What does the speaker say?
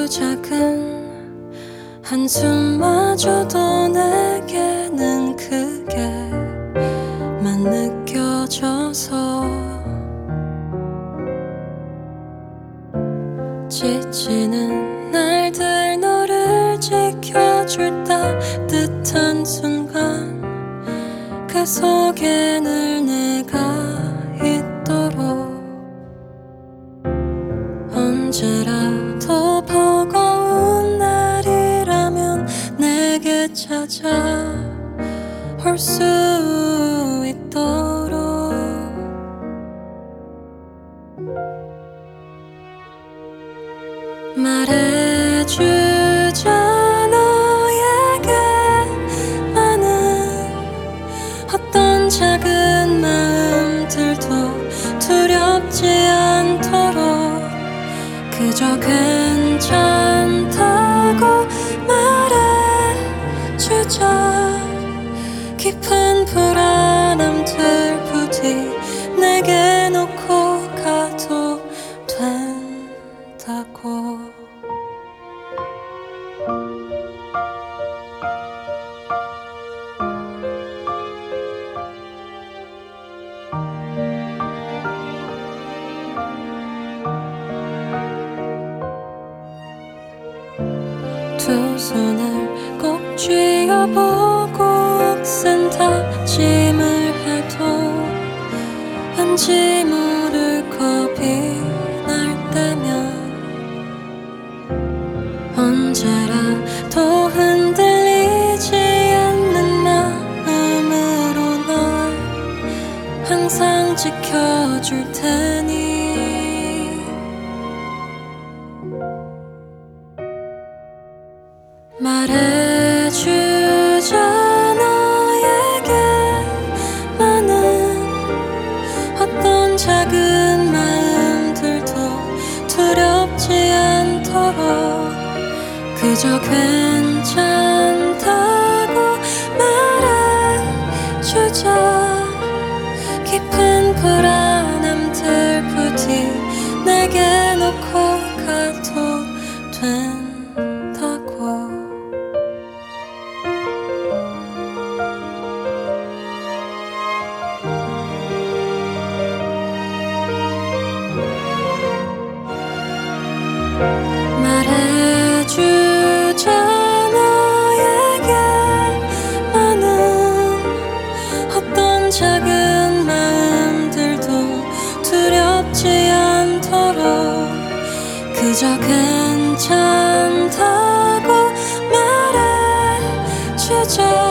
작은 한숨마저도 내게는 크게만 느껴져서 지치는 날들 너를 지켜줄 따뜻한 순간 그 속에 늘 내가 있도록 언제라도 버거운 날이라면 내게 찾아올 수 있도록 말해주자 너에게 많은 어떤 작은 마음들도 두렵지 않도록 그저 괜찮다고 말해주자 깊은 불안함들 부디 내게 놓고 가도 된다고 두 손을 꼭 쥐어보고 억센 다짐을 해도 왠지 모를 겁이 날 때면 언제라도 흔들리지 않는 마음으로 널 항상 지켜줄 테니 말해주자 너에게 많은 어떤 작은 마음들도 두렵지 않도록 그저 괜찮다고 말해주자 깊은 불안함들 부디 내게 놓고 가도 된다고 말해주자 너에게 많은 어떤 작은 마음들도 두렵지 않도록 그저 괜찮다고 말해주자